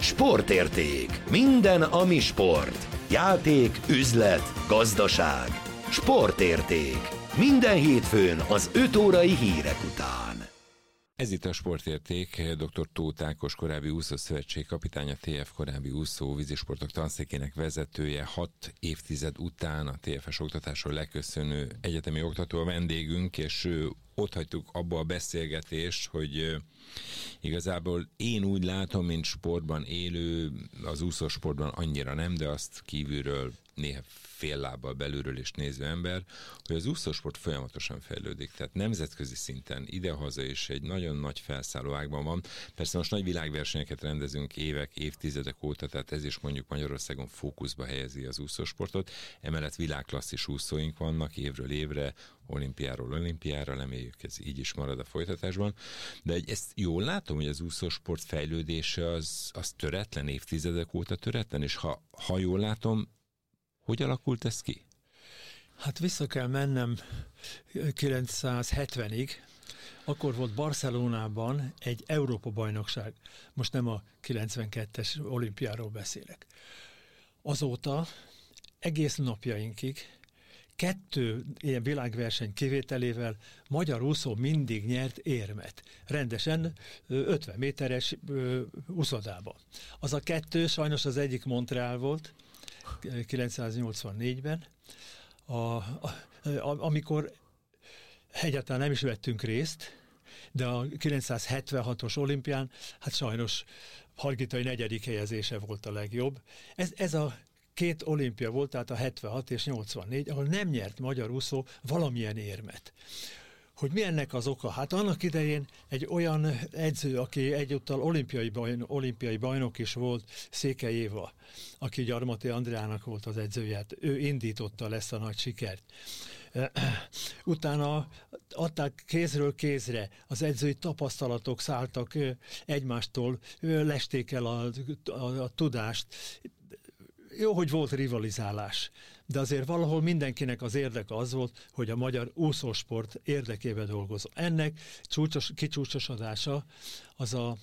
Sportérték. Minden, ami sport. Játék, üzlet, gazdaság. Sportérték. Minden hétfőn az 5 órai hírek után. Ez itt a Sportérték, dr. Tóth Ákos, korábbi úszószövetség kapitánya, TF korábbi úszó vízisportok tanszékének vezetője, 6 évtized után a TFS oktatásról leköszönő egyetemi oktató a vendégünk, és ott hagytuk abba a beszélgetést, hogy igazából én úgy látom, mint sportban élő, az úszósportban annyira nem, de azt kívülről néha fél lábbal belülről is néző ember, hogy az úszósport folyamatosan fejlődik. Tehát nemzetközi szinten idehaza is egy nagyon nagy felszálló ágban van. Persze most nagy világversenyeket rendezünk évek, évtizedek óta, tehát ez is mondjuk Magyarországon fókuszba helyezi az úszósportot. Emellett világklasszis úszóink vannak évről évre, olimpiáról olimpiára, reméljük ez így is marad a folytatásban. De ezt jól látom, hogy az úszósport fejlődése az töretlen, évtizedek óta töretlen, és ha jól látom, hogy alakult ez ki? Hát vissza kell mennem 970-ig, akkor volt Barcelonában egy Európa-bajnokság. Most nem a 92-es olimpiáról beszélek. Azóta egész napjainkig 2 ilyen világverseny kivételével magyar úszó mindig nyert érmet. Rendesen 50 méteres úszodába. Az a 2, sajnos az egyik Montreal volt, 984-ben, amikor egyáltalán nem is vettünk részt, de a 976-os olimpián, hát sajnos Hargitai 4. helyezése volt a legjobb. Ez a 2 olimpia volt, tehát a 76 és 84, ahol nem nyert magyar úszó valamilyen érmet. Hogy mi ennek az oka? Hát annak idején egy olyan edző, aki egyúttal olimpiai bajnok is volt, Székely Éva, aki Gyarmati Andreának volt az edzője, hát ő indította ezt a nagy sikert. Utána adták kézről kézre, az edzői tapasztalatok szálltak egymástól, lesték el a tudást. Jó, hogy volt rivalizálás, de azért valahol mindenkinek az érdeke az volt, hogy a magyar úszósport érdekében dolgozó. Ennek kicsúcsosodása az a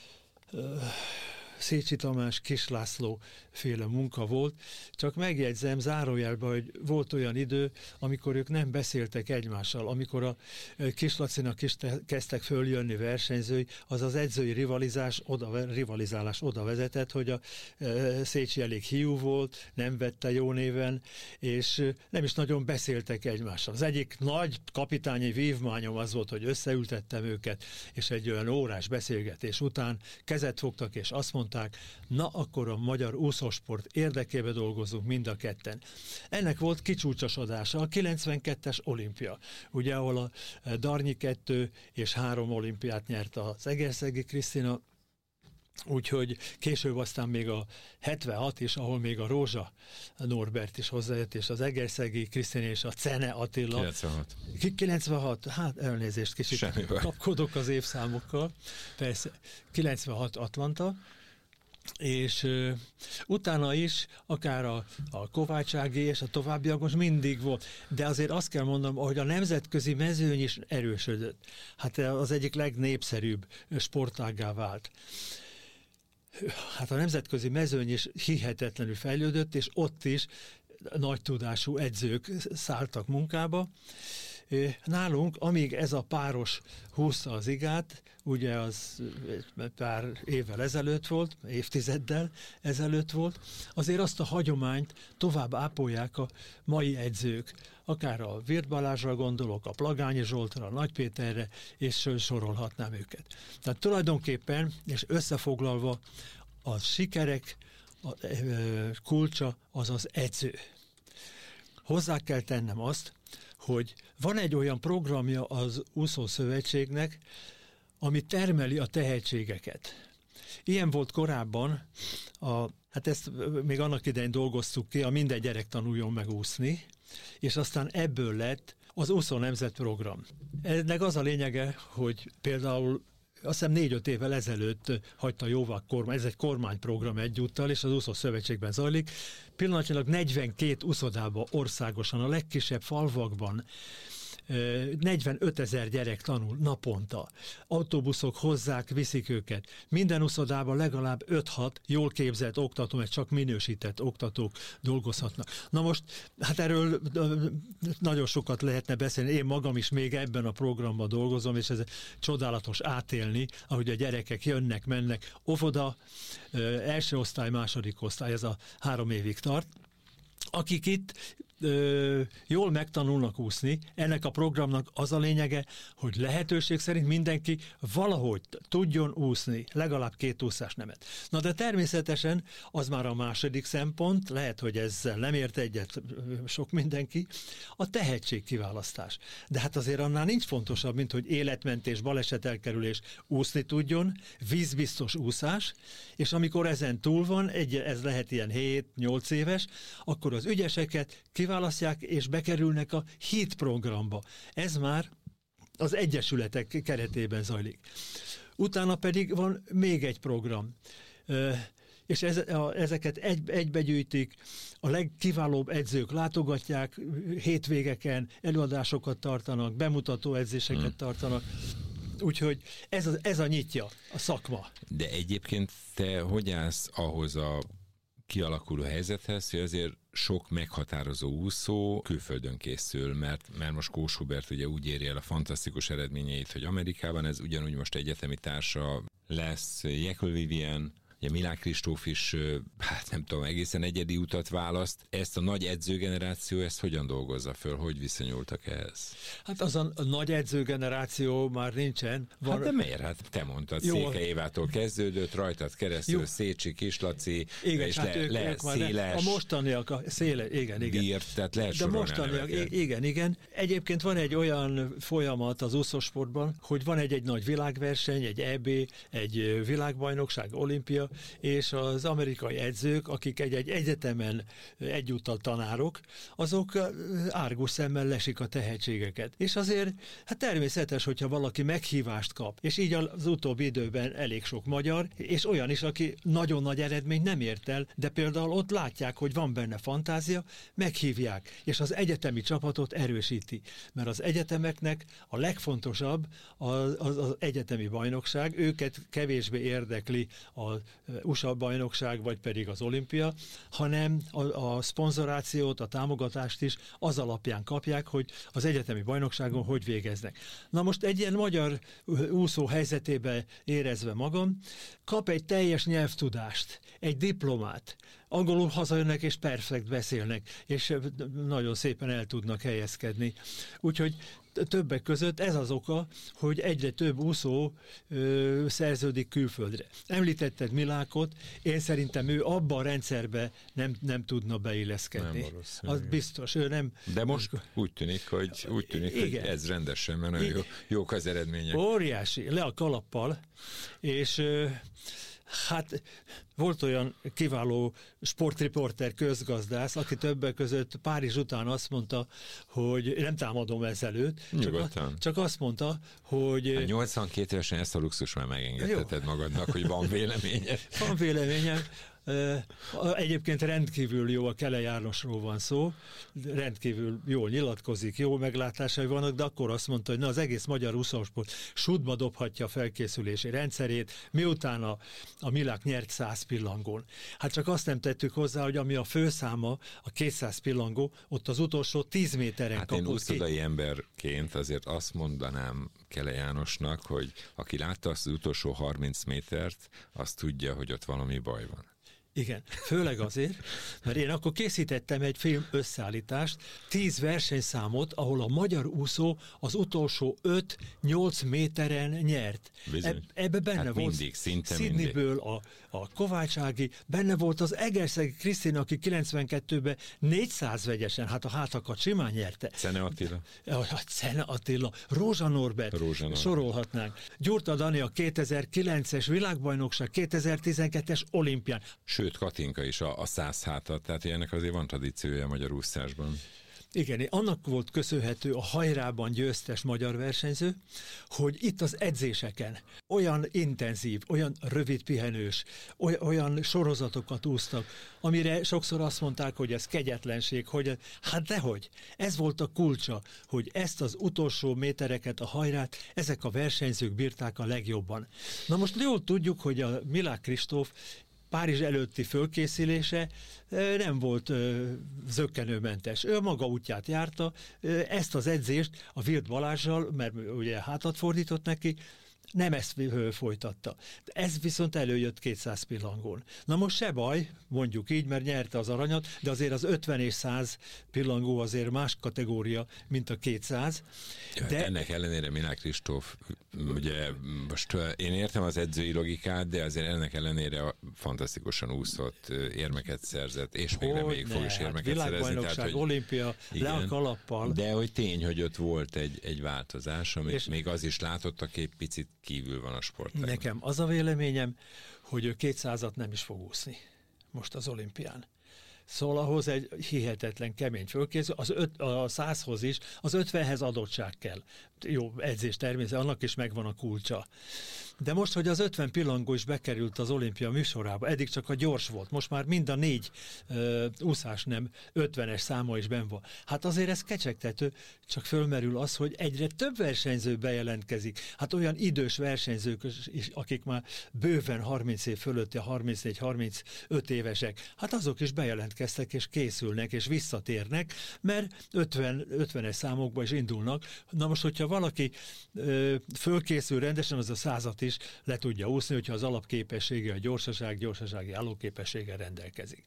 Szécsi Tamás, Kis László féle munka volt. Csak megjegyzem zárójelben, hogy volt olyan idő, amikor ők nem beszéltek egymással, amikor a Kis Lacinak is kezdtek följönni versenyzői, az az edzői rivalizálás oda vezetett, hogy a Szécsi elég hiú volt, nem vette jó néven, és nem is nagyon beszéltek egymással. Az egyik nagy kapitányi vívmányom az volt, hogy összeültettem őket, és egy olyan órás beszélgetés után kezet fogtak, és azt mondták, na akkor a magyar úszósport érdekében dolgozunk mind a ketten. Ennek volt kicsúcsosodása a 92-es olimpia, ugye, ahol a Darnyi 2 és 3 olimpiát nyert az Egerszegi Krisztina, úgyhogy később aztán még a 76 is, ahol még a Rózsa Norbert is hozzájött, és az Egerszegi Krisztina és a Cene Attila. 96, hát elnézést, kicsit kapkodok az évszámokkal. Persze, 96 Atlanta, és utána is akár a Kovács Ági és a továbbiak most mindig volt. De azért azt kell mondanom, hogy a nemzetközi mezőny is erősödött. Hát az egyik legnépszerűbb sportággá vált. Hát a nemzetközi mezőny is hihetetlenül fejlődött, és ott is nagy tudású edzők szálltak munkába. Nálunk, amíg ez a páros húzta az igát, ugye az pár évvel ezelőtt volt, évtizeddel ezelőtt volt, azért azt a hagyományt tovább ápolják a mai edzők. Akár a Virt Balázsra gondolok, a Plagányi Zsoltra, a Nagy Péterre, és sorolhatnám őket. Tehát tulajdonképpen, és összefoglalva, a sikerek kulcsa az az edző. Hozzá kell tennem azt, hogy van egy olyan programja az úszószövetségnek, ami termeli a tehetségeket. Ilyen volt korábban, hát ezt még annak idején dolgoztuk ki, a Minden gyerek tanuljon meg úszni, és aztán ebből lett az úszó nemzetprogram. Ennek az a lényege, hogy például azt hiszem 4-5 évvel ezelőtt hagyta jóvá a kormány, ez egy kormányprogram egyúttal, és az úszószövetségben zajlik. Pillanatnyilag 42 úszodában országosan, a legkisebb falvakban 45 000 gyerek tanul naponta. Autóbuszok hozzák, viszik őket. Minden úszodában legalább 5-6 jól képzett oktató, mert csak minősített oktatók dolgozhatnak. Na most, hát erről nagyon sokat lehetne beszélni. Én magam is még ebben a programban dolgozom, és ez csodálatos átélni, ahogy a gyerekek jönnek, mennek. Óvoda, első osztály, második osztály, ez a 3 évig tart. Akik itt jól megtanulnak úszni, ennek a programnak az a lényege, hogy lehetőség szerint mindenki valahogy tudjon úszni, legalább 2 úszásnemet. Na de természetesen az már a második szempont, lehet, hogy ezzel nem ért egyet sok mindenki, a tehetségkiválasztás. De hát azért annál nincs fontosabb, mint hogy életmentés, balesetelkerülés, úszni tudjon, vízbiztos úszás, és amikor ezen túl van, ez lehet ilyen 7-8 éves, akkor az ügyeseket kiválasztják, és bekerülnek a HIT programba. Ez már az egyesületek keretében zajlik. Utána pedig van még egy program, és ezeket egybegyűjtik, a legkiválóbb edzők látogatják, hétvégeken előadásokat tartanak, bemutató edzéseket tartanak, úgyhogy ez a nyitja, a szakma. De egyébként te hogy állsz ahhoz a kialakuló helyzethez, hogy azért sok meghatározó úszó külföldön készül, mert most Kós Hubert ugye úgy éri el a fantasztikus eredményeit, hogy Amerikában ez ugyanúgy most egyetemi társa lesz, Jekyll Vivian, ugye Milák Kristóf is, hát nem tudom, egészen egyedi utat választ. Ezt a nagy edzőgeneráció, ezt hogyan dolgozza föl? Hogy viszonyultak ehhez? Hát az a nagy edzőgeneráció már nincsen. Hát de miért? Hát te mondtad, Székely Évától kezdődött, rajtad keresztül Szécsi, Kislaci, igen, és hát ők Széles, a mostaniak, igen. Bírt, tehát lehet sorolni a neveket. Igen. Egyébként van egy olyan folyamat az úszósportban, hogy van egy nagy világverseny, egy EB, egy világbajnokság, olimpia, és az amerikai edzők, akik egy egyetemen egyúttal tanárok, azok árgus szemmel lesik a tehetségeket. És azért, hát természetes, hogyha valaki meghívást kap, és így az utóbbi időben elég sok magyar, és olyan is, aki nagyon nagy eredményt nem ért el, de például ott látják, hogy van benne fantázia, meghívják, és az egyetemi csapatot erősíti. Mert az egyetemeknek a legfontosabb az egyetemi bajnokság, őket kevésbé érdekli a USA bajnokság, vagy pedig az olimpia, hanem a szponzorációt, a támogatást is az alapján kapják, hogy az egyetemi bajnokságon hogy végeznek. Na most egy ilyen magyar úszó helyzetébe érezve magam, kap egy teljes nyelvtudást, egy diplomát, angolul hazajönnek és perfekt beszélnek, és nagyon szépen el tudnak helyezkedni. Úgyhogy többek között ez az oka, hogy egyre több úszó szerződik külföldre. Említetted Milákot, én szerintem ő abban a rendszerbe nem tudna beilleszkedni. Az biztos, ő nem... De most úgy tűnik, hogy ez rendesen, mert nagyon jók az eredmények. Óriási, le a kalappal, és... Hát volt olyan kiváló sportriporter, közgazdász, aki többek között Párizs után azt mondta, hogy nem támadom ezelőtt, csak azt mondta, hogy... Hát 82 évesen ezt a luxus már megengedheted magadnak, hogy van véleményed. Van véleményem. Egyébként rendkívül jó, a Kele Jánosról van szó, rendkívül jól nyilatkozik, jó meglátásai vannak, de akkor azt mondta, hogy az egész magyar úszósport sútba dobhatja a felkészülési rendszerét, miután a Milák nyert 100 pillangón. Hát csak azt nem tettük hozzá, hogy ami a főszáma, a 200 pillangó, ott az utolsó 10 méteren kapott ki. Hát én úszodai emberként azért azt mondanám Kele Jánosnak, hogy aki látta azt az utolsó 30 métert, azt tudja, hogy ott valami baj van. Igen, főleg azért, mert én akkor készítettem egy film összeállítást, 10 versenyszámot, ahol a magyar úszó az utolsó 5-8 méteren nyert. Ebbe benne volt mindig, Sydneyből a Kovács Ági, benne volt az Egerszegi Krisztina, aki 92-ben 400 vegyesen, hát a hátakat simán nyerte. Szene Attila, Rózsa Norbert, sorolhatnánk. Gyurta Dani a 2009-es világbajnokság, 2012-es olimpián. Sőt, Katinka is a 100 hátat, tehát ilyenek azért van tradíciója a magyar úszásban. Igen, annak volt köszönhető a hajrában győztes magyar versenyző, hogy itt az edzéseken olyan intenzív, olyan rövid pihenős, olyan sorozatokat úsztak, amire sokszor azt mondták, hogy ez kegyetlenség, hogy hát dehogy, ez volt a kulcsa, hogy ezt az utolsó métereket, a hajrát, ezek a versenyzők bírták a legjobban. Na most jól tudjuk, hogy a Milák Kristóf Párizs előtti fölkészülése nem volt zökkenőmentes. Ő maga útját járta, ezt az edzést a Virt Balázssal, mert ugye hátat fordított neki, nem ezt folytatta. Ez viszont előjött 200 pillangón. Na most se baj, mondjuk így, mert nyerte az aranyat, de azért az 50 és 100 pillangó azért más kategória, mint a 200. De ennek ellenére Milák Kristóf, ugye most én értem az edzői logikát, de azért ennek ellenére fantasztikusan úszott, érmeket szerzett, és még reméljük fog is érmeket szerezni. Világbajnokság, olimpia, le a kalappal. De hogy tény, hogy ott volt egy változás, amit még az is látott, aki egy picit kívül van a sportágon. Nekem az a véleményem, hogy ő 200-at nem is fog úszni most az olimpián. Szóval ahhoz egy hihetetlen kemény fölkészül, a 100-hoz is, az 50-hez adottság kell. Jó, edzés természetesen, annak is megvan a kulcsa. De most, hogy az 50 pillangó is bekerült az olimpia műsorába, eddig csak a gyors volt, most már mind a 4 úszás nem 50-es száma is benn van. Hát azért ez kecsegtető, csak fölmerül az, hogy egyre több versenyző bejelentkezik. Hát olyan idős versenyzők is, akik már bőven 30 év fölötti, 34-35 évesek, hát azok is bejelentkeztek, és készülnek, és visszatérnek, mert 50-es számokba is indulnak. Na most, hogyha valaki fölkészül rendesen, az a 100-at is le tudja úszni, hogyha az alapképessége, a gyorsasági állóképességgel rendelkezik.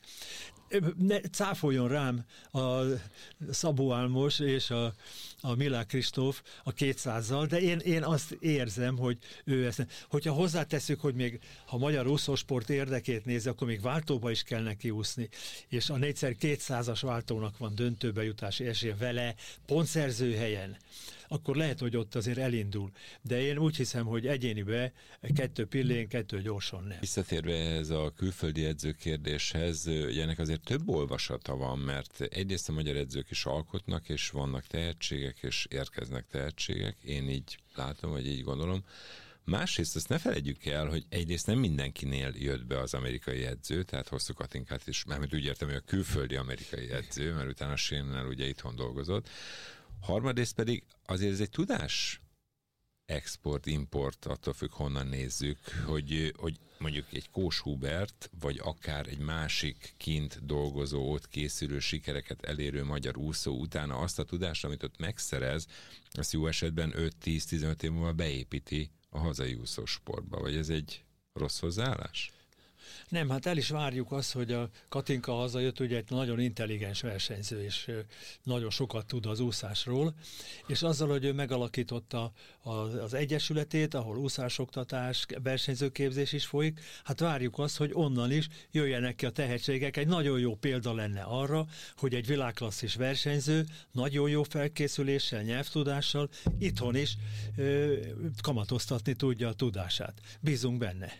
Ne cáfoljon rám a Szabó Álmos és a Milák Kristóf a 200-zal, de én azt érzem, hogy ő ezt, hogyha hozzátesszük, hogy még ha magyar úszósport érdekét nézi, akkor még váltóba is kell neki úszni, és a 4x200-as váltónak van döntőbe jutási esélye vele, pontszerző helyen, akkor lehet, hogy ott azért elindul. De én úgy hiszem, hogy egyénibe 2 pillén, 2 gyorsan nem. Visszatérve ez a külföldi edző kérdéshez, ennek azért több olvasata van, mert egyrészt a magyar edzők is alkotnak, és vannak tehetségek, és érkeznek tehetségek. Én így látom, vagy így gondolom. Másrészt azt ne felejtjük el, hogy egyrészt nem mindenkinél jött be az amerikai edző, tehát Hosszú Katinkát is, mármint úgy értem, hogy a külföldi amerikai edző, mert utána Sénnel ugye itthon dolgozott. Harmadrészt pedig azért ez egy tudás export-import, attól függ, honnan nézzük, hogy mondjuk egy Kós Hubert, vagy akár egy másik kint dolgozó, ott készülő, sikereket elérő magyar úszó utána azt a tudást, amit ott megszerez, azt jó esetben 5-10-15 év múlva beépíti a hazai úszósportba. Vagy ez egy rossz hozzáállás? Nem, hát el is várjuk azt, hogy a Katinka hazajött, ugye egy nagyon intelligens versenyző, és nagyon sokat tud az úszásról, és azzal, hogy ő megalakította az egyesületét, ahol úszásoktatás, versenyzőképzés is folyik, hát várjuk azt, hogy onnan is jöjjenek ki a tehetségek. Egy nagyon jó példa lenne arra, hogy egy világklasszis versenyző nagyon jó felkészüléssel, nyelvtudással itthon is kamatoztatni tudja a tudását. Bízunk benne.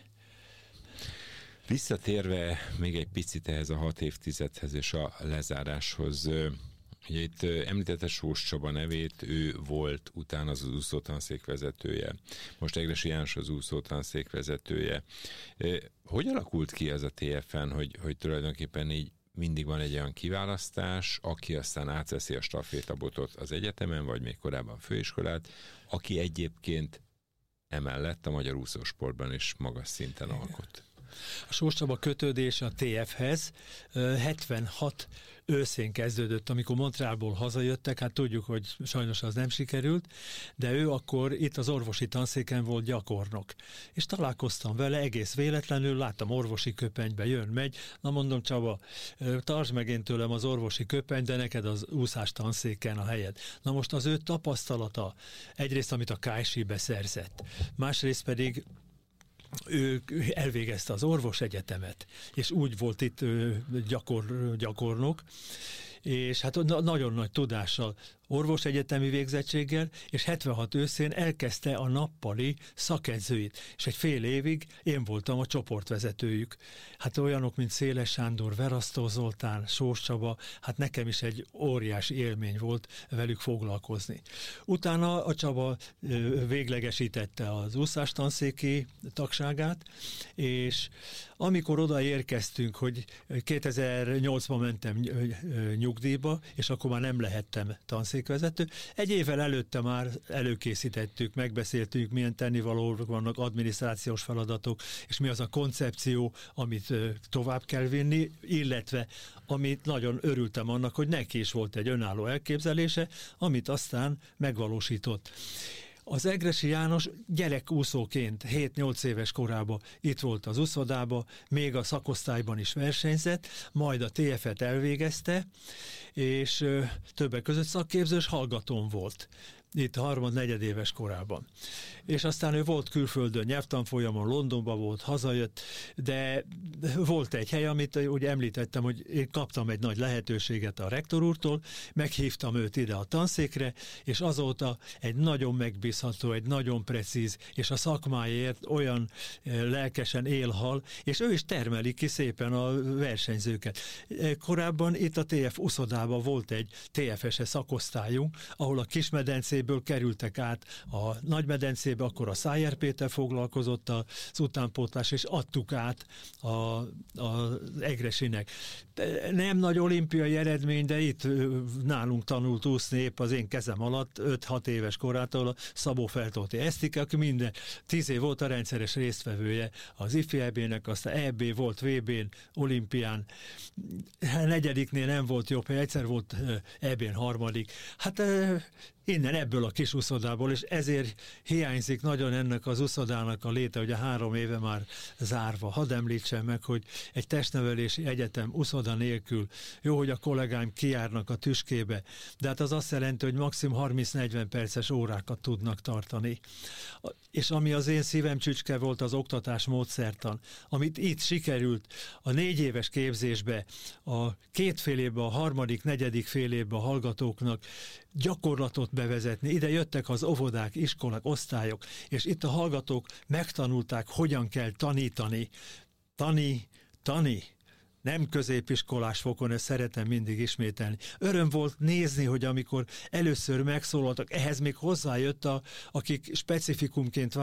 Visszatérve még egy picit ehhez a 6 évtizedhez és a lezáráshoz, ugye itt említette Sós Csaba nevét, ő volt utána az úszótanszék vezetője, most Egressy János az úszótanszék vezetője. Hogy alakult ki ez a TFN, hogy tulajdonképpen így mindig van egy olyan kiválasztás, aki aztán átveszi a stafétabotot az egyetemen, vagy még korábban főiskolát, aki egyébként emellett a magyar úszósportban is magas szinten alkot? A Sós Csaba kötődése a TF-hez 76 őszén kezdődött, amikor Montrealból hazajöttek, hát tudjuk, hogy sajnos az nem sikerült, de ő akkor itt az orvosi tanszéken volt gyakornok. És találkoztam vele egész véletlenül, láttam orvosi köpenybe, jön-megy, na mondom, Csaba, tartsd meg én tőlem az orvosi köpeny, de neked az úszás tanszéken a helyed. Na most az ő tapasztalata, egyrészt amit a KSI-be szerzett, másrészt pedig ő elvégezte az orvosegyetemet, és úgy volt itt gyakornok, és hát nagyon nagy tudással orvosegyetemi végzettséggel, és 76 őszén elkezdte a nappali szakedzőit, és egy fél évig én voltam a csoportvezetőjük. Hát olyanok, mint Széles Sándor, Verasztó Zoltán, Sós Csaba, hát nekem is egy óriási élmény volt velük foglalkozni. Utána a Csaba véglegesítette az úszástanszéki tagságát, és amikor oda érkeztünk, hogy 2008-ban mentem nyugdíjba, és akkor már nem lehettem tanszékvezető, egy évvel előtte már előkészítettük, megbeszéltük, milyen tennivalók vannak, adminisztrációs feladatok, és mi az a koncepció, amit tovább kell vinni, illetve amit nagyon örültem annak, hogy neki is volt egy önálló elképzelése, amit aztán megvalósított. Az Egressy János gyerekúszóként 7-8 éves korában itt volt az úszodába, még a szakosztályban is versenyzett, majd a TF-et elvégezte, és többek között szakképzős hallgatón volt. Itt 3-4 éves korában. És aztán ő volt külföldön, nyelvtanfolyamon, Londonban volt, hazajött, de volt egy hely, amit úgy említettem, hogy én kaptam egy nagy lehetőséget a rektor úrtól, meghívtam őt ide a tanszékre, és azóta egy nagyon megbízható, egy nagyon precíz, és a szakmáért olyan lelkesen élhal, és ő is termeli ki szépen a versenyzőket. Korábban itt a TF uszodában volt egy TFS-e szakosztályunk, ahol a Kismedencéből kerültek át a Nagymedencébe, akkor a Szájer Péter foglalkozott az utánpótlás, és adtuk át az Egressynek. Nem nagy olimpiai eredmény, de itt nálunk tanult úszni épp az én kezem alatt 5-6 éves korától a Szabó Feltóti Esztike, aki minden 10 év volt a rendszeres résztvevője az IFI EB-nek, aztán EB volt, VB-n, olimpián, 4. nem volt jobb, egyszer volt EB-n 3. Hát innen ebből a kis uszodából, és ezért hiányzik nagyon ennek az uszodának a léte, hogy a 3 éve már zárva. Hadd említsem meg, hogy egy testnevelési egyetem uszoda nélkül, jó, hogy a kollégáim kijárnak a tüskébe, de hát az azt jelenti, hogy maximum 30-40 perces órákat tudnak tartani. És ami az én szívem csücske volt, az oktatás módszertan, amit itt sikerült a 4 éves képzésbe, a 2 fél évben, a 3., 4. fél évben a hallgatóknak gyakorlatot bevezetni. Ide jöttek az óvodák, iskolák, osztályok, és itt a hallgatók megtanulták, hogyan kell tanítani. Tani. Nem középiskolás fokon, ezt szeretem mindig ismételni. Öröm volt nézni, hogy amikor először megszólaltak, ehhez még hozzájött, akik specifikumként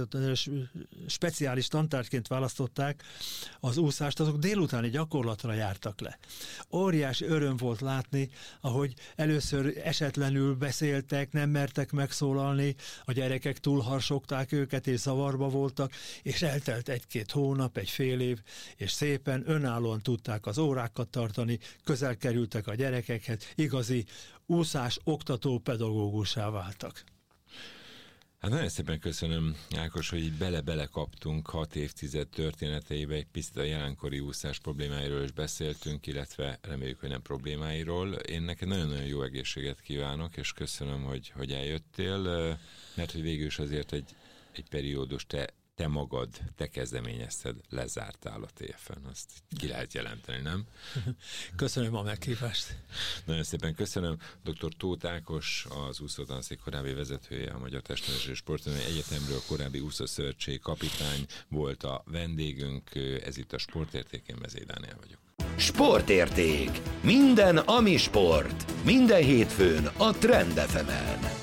speciális tantárgyként választották az úszást, azok délutáni gyakorlatra jártak le. Óriási öröm volt látni, ahogy először esetlenül beszéltek, nem mertek megszólalni, a gyerekek túlharsogták őket, és zavarba voltak, és eltelt 1-2 hónap, egy fél év, és szépen önállóan tudták az órákat tartani, közel kerültek a gyerekekhez, igazi úszás oktató pedagógussá váltak. Hát nagyon szépen köszönöm, Ákos, hogy így bele-bele kaptunk 6 évtized történeteibe, egy picit a jelenkori úszás problémáiról is beszéltünk, illetve reméljük, hogy nem problémáiról. Én neked nagyon-nagyon jó egészséget kívánok, és köszönöm, hogy eljöttél, mert hogy végül is azért egy periódus te magad, te kezdeményezted, lezártál a TF-en. Azt ki lehet jelenteni, nem? Köszönöm a meghívást. Nagyon szépen köszönöm. Dr. Tóth Ákos, az úszótanszék korábbi vezetője, a Magyar Testnevelési és Sporttudományi Egyetemről, korábbi úszószövetség kapitány volt a vendégünk. Ez itt a Sportérték, én Mezei Dániel vagyok. Sportérték. Minden, ami sport. Minden hétfőn a Trend FM-en.